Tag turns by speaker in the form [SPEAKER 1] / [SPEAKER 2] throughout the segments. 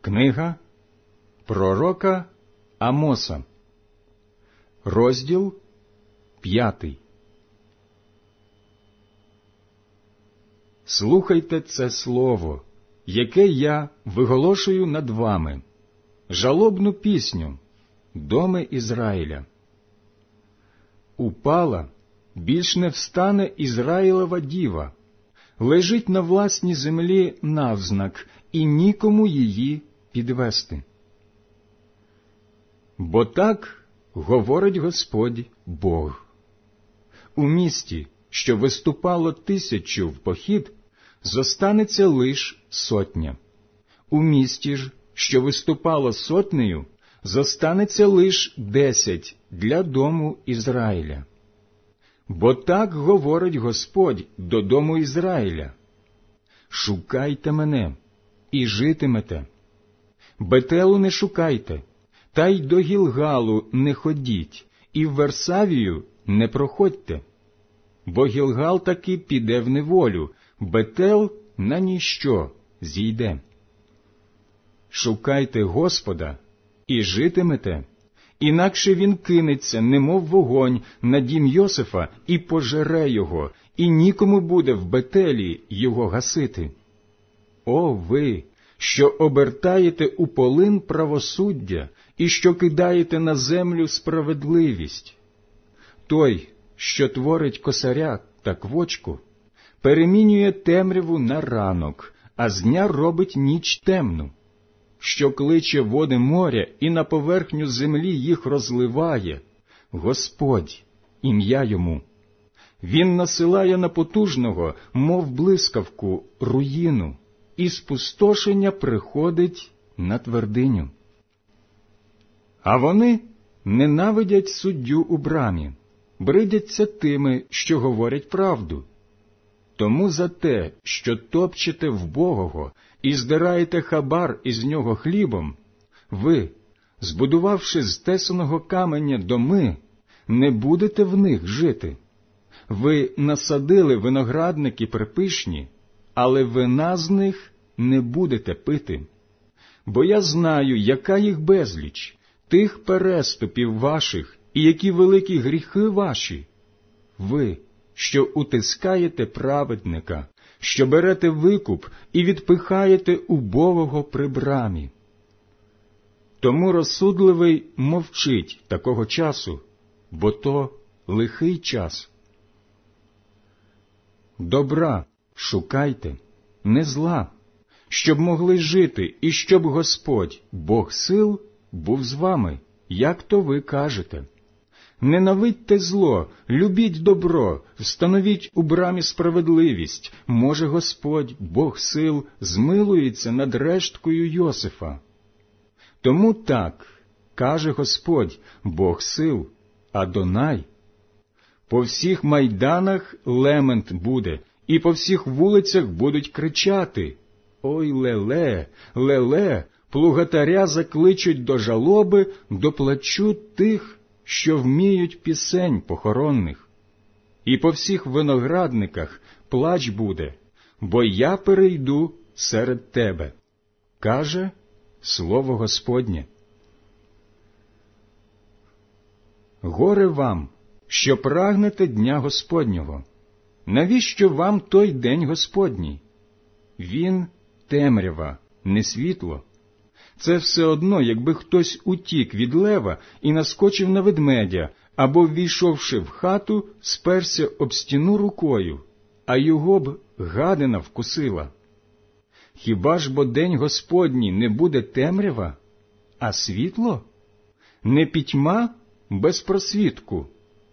[SPEAKER 1] Книга пророка Амоса, розділ 5. Слухайте це слово, яке я виголошую над вами, жалобну пісню, доми Ізраїля. Упала, більш не встане Ізраїлова діва, лежить на власній землі навзнак, і нікому її підвести. Бо так говорить Господь Бог. У місті, що виступало 1000 в похід, зостанеться лиш 100. У місті ж, що виступало 100, зостанеться лиш 10 для дому Ізраїля. Бо так говорить Господь до дому Ізраїля: шукайте мене і житимете. Бетелу не шукайте, та й до Гілгалу не ходіть, і в Варсавію не проходьте. Бо Гілгал таки піде в неволю, Бетел на ніщо зійде. Шукайте Господа і житимете, інакше він кинеться, немов вогонь, на дім Йосифа і пожере його, і нікому буде в Бетелі його гасити. О ви, що обертаєте у полин правосуддя і що кидаєте на землю справедливість! Той, що творить косаря та квочку, перемінює темряву на ранок, а з дня робить ніч темну, що кличе води моря і на поверхню землі їх розливає, Господь, ім'я йому. Він насилає на потужного, мов блискавку, руїну, і спустошення приходить на твердиню. А вони ненавидять суддю у брамі, бридяться тими, що говорять правду. Тому за те, що топчете вбогого і здираєте хабар із нього хлібом, ви, збудувавши з тесаного каменя доми, не будете в них жити. Ви насадили виноградники припишні, але вина з них не будете пити. Бо я знаю, яка їх безліч, тих переступів ваших і які великі гріхи ваші. Ви, що утискаєте праведника, що берете викуп і відпихаєте убогого при брамі. Тому розсудливий мовчить такого часу, бо то лихий час. Добра шукайте, не зла, щоб могли жити, і щоб Господь, Бог сил, був з вами, як то ви кажете. Ненавидьте зло, любіть добро, встановіть у брамі справедливість, може Господь, Бог сил, змилується над решткою Йосифа. Тому так, каже Господь, Бог сил, Адонай. По всіх майданах лемент буде, і по всіх вулицях будуть кричати: «Ой, леле, леле!» Плугатаря закличуть до жалоби, до плачу тих, що вміють пісень похоронних. І по всіх виноградниках плач буде, бо я перейду серед тебе, каже слово Господнє. Горе вам, що прагнете дня Господнього. Навіщо вам той день Господній? Він темрява, не світло. Це все одно, якби хтось утік від лева і наскочив на ведмедя, або, ввійшовши в хату, сперся об стіну рукою, а його б гадина вкусила. Хіба ж бо день Господній не буде темрява, а світло? Не пітьма без просвітку?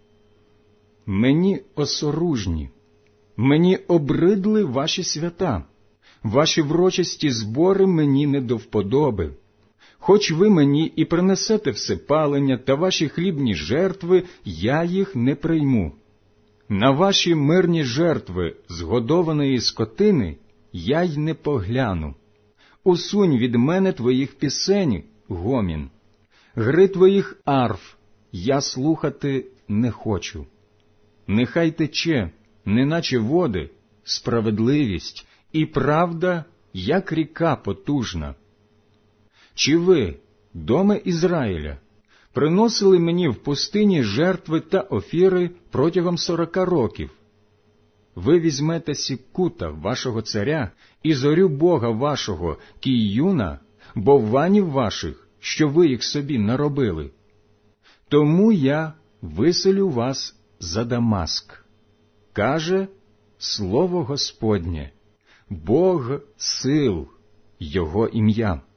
[SPEAKER 1] Мені осоружні, мені обридли ваші свята. Ваші врочисті збори мені не до вподоби. Хоч ви мені і принесете всепалення та ваші хлібні жертви, я їх не прийму. На ваші мирні жертви згодованої скотини я й не погляну. Усунь від мене твоїх пісень, гомін. Гри твоїх арф я слухати не хочу. Нехай тече, неначе води, справедливість, і правда, як ріка потужна. Чи ви, доме Ізраїля, приносили мені в пустині жертви та офіри протягом 40 років? Ви візьмете Сіккута, вашого царя, і зорю Бога вашого, Кійюна, бовванів ваших, що ви їх собі наробили. Тому я виселю вас за Дамаск, каже слово Господнє, Бог сил, його ім'я.